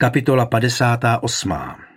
Kapitola 58.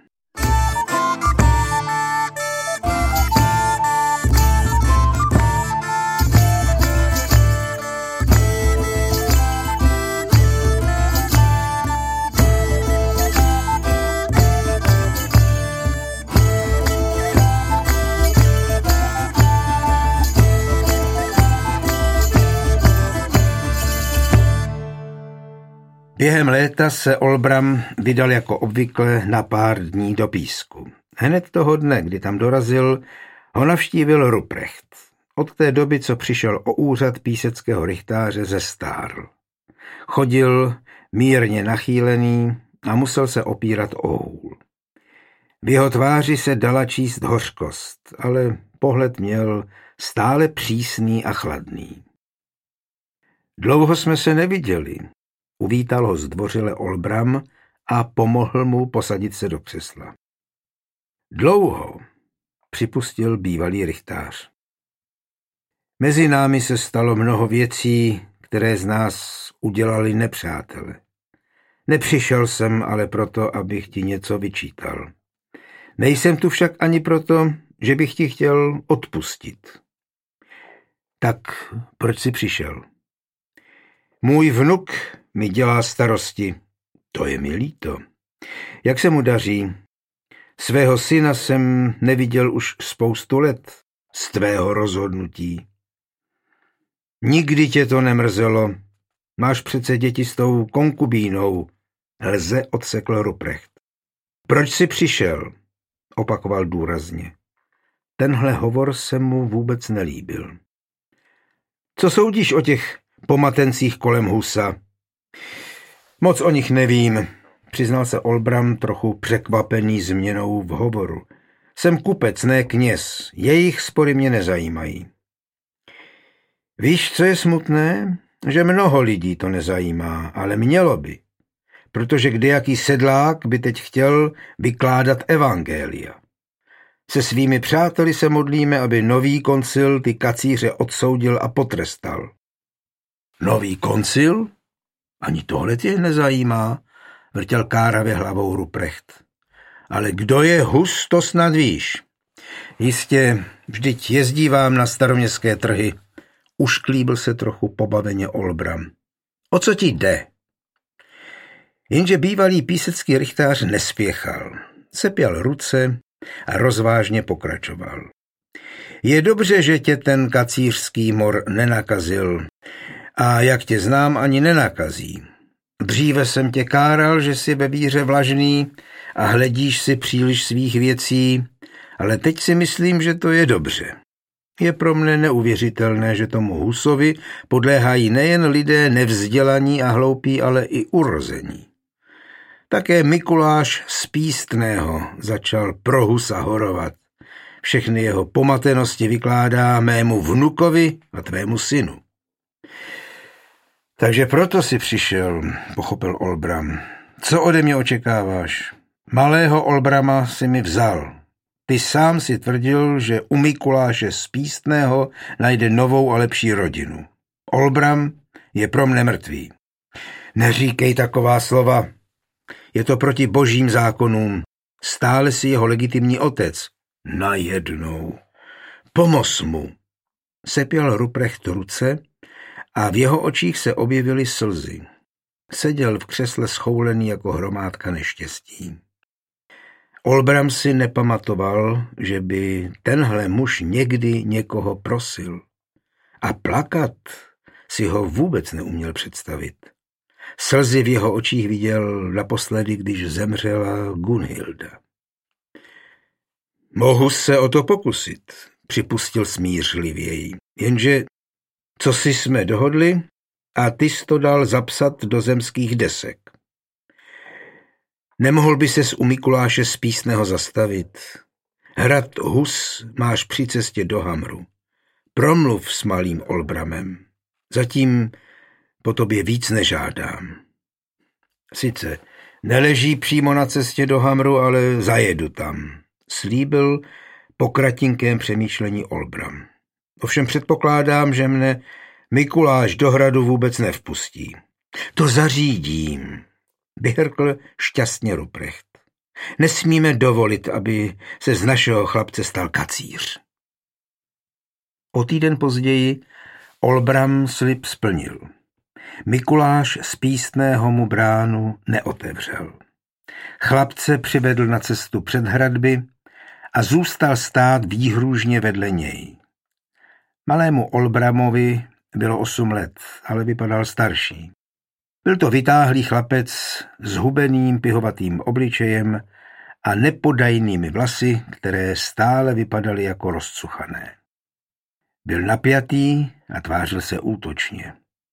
Během léta se Olbram vydal jako obvykle na pár dní do Písku. Hned toho dne, kdy tam dorazil, ho navštívil Ruprecht. Od té doby, co přišel o úřad píseckého rychtáře, zestárl. Chodil mírně nachýlený a musel se opírat o hůl. V jeho tváři se dala číst hořkost, ale pohled měl stále přísný a chladný. Dlouho jsme se neviděli. Uvítal ho zdvořile Olbram a pomohl mu posadit se do křesla. Dlouho, připustil bývalý rychtář. Mezi námi se stalo mnoho věcí, které z nás udělali nepřátele. Nepřišel jsem ale proto, abych ti něco vyčítal. Nejsem tu však ani proto, že bych ti chtěl odpustit. Tak proč jsi přišel? Můj vnuk mi dělá starosti. To je mi líto. Jak se mu daří? Svého syna jsem neviděl už spoustu let z tvého rozhodnutí. Nikdy tě to nemrzelo. Máš přece děti s tou konkubínou. Lze, odsekl Ruprecht. Proč jsi přišel? Opakoval důrazně. Tenhle hovor se mu vůbec nelíbil. Co soudíš o těch pomatencích kolem Husa? Moc o nich nevím, přiznal se Olbram trochu překvapený změnou v hovoru. Jsem kupec, ne kněz, jejich spory mě nezajímají. Víš, co je smutné? Že mnoho lidí to nezajímá, ale mělo by, protože kdejaký sedlák by teď chtěl vykládat evangelia. Se svými přáteli se modlíme, aby nový koncil ty kacíře odsoudil a potrestal. Nový koncil? Ani tohle tě nezajímá, vrtěl káravě hlavou Ruprecht. Ale kdo je Hus, to snad víš. Jistě, vždyť jezdí vám na staroměstské trhy. Ušklíbil se trochu pobaveně Olbram. O co ti jde? Jenže bývalý písecký rychtář nespěchal. Sepěl ruce a rozvážně pokračoval. Je dobře, že tě ten kacířský mor nenakazil. A jak tě znám, ani nenakazí. Dříve jsem tě káral, že jsi ve víře vlažný a hledíš si příliš svých věcí, ale teď si myslím, že to je dobře. Je pro mne neuvěřitelné, že tomu Husovi podléhají nejen lidé nevzdělaní a hloupí, ale i urození. Také Mikuláš z Pístného začal pro Husa horovat. Všechny jeho pomatenosti vykládá mému vnukovi a tvému synu. Takže proto si přišel, pochopil Olbram. Co ode mě očekáváš? Malého Olbrama si mi vzal. Ty sám si tvrdil, že u Mikuláše z Pístného najde novou a lepší rodinu. Olbram je pro mne mrtvý. Neříkej taková slova. Je to proti božím zákonům. Stále si jeho legitimní otec. Najednou. Pomoz mu. Sepěl Ruprecht ruce a v jeho očích se objevily slzy. Seděl v křesle schoulený jako hromádka neštěstí. Olbram si nepamatoval, že by tenhle muž někdy někoho prosil. A plakat si ho vůbec neuměl představit. Slzy v jeho očích viděl naposledy, když zemřela Gunhilda. Mohu se o to pokusit, připustil smířlivěji. Jenže co si jsme dohodli a ty jsi to dal zapsat do zemských desek. Nemohl by ses u Mikuláše z Písného zastavit. Hrad Hus máš při cestě do Hamru. Promluv s malým Olbramem. Zatím po tobě víc nežádám. Sice neleží přímo na cestě do Hamru, ale zajedu tam. Slíbil po kratinkém přemýšlení Olbram. Ovšem předpokládám, že mne Mikuláš do hradu vůbec nevpustí. To zařídím. vyhrkl šťastně Ruprecht. Nesmíme dovolit, aby se z našeho chlapce stal kacíř. O týden později Olbram slib splnil. Mikuláš z Pístného mu bránu neotevřel. Chlapce přivedl na cestu před hradby a zůstal stát výhružně vedle něj. Malému Olbramovi bylo 8 let, ale vypadal starší. Byl to vytáhlý chlapec s hubeným pihovatým obličejem a nepodajnými vlasy, které stále vypadaly jako rozcuchané. Byl napjatý a tvářil se útočně.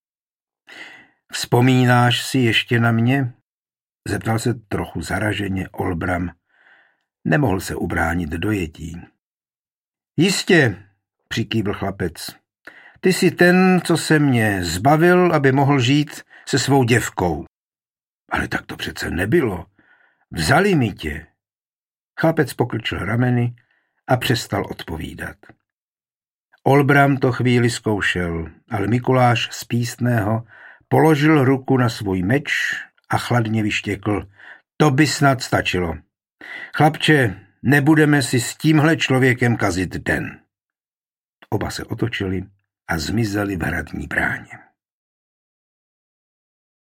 Vzpomínáš si ještě na mě? Zeptal se trochu zaraženě Olbram. Nemohl se ubránit dojetí. Jistě, přikývl chlapec. Ty jsi ten, co se mě zbavil, aby mohl žít se svou děvkou. Ale tak to přece nebylo. Vzali mi tě. Chlapec pokrčil rameny a přestal odpovídat. Olbram to chvíli zkoušel, ale Mikuláš z Pístného položil ruku na svůj meč a chladně vyštěkl. To by snad stačilo. Chlapče, nebudeme si s tímhle člověkem kazit den. Oba se otočili a zmizeli v hradní bráně.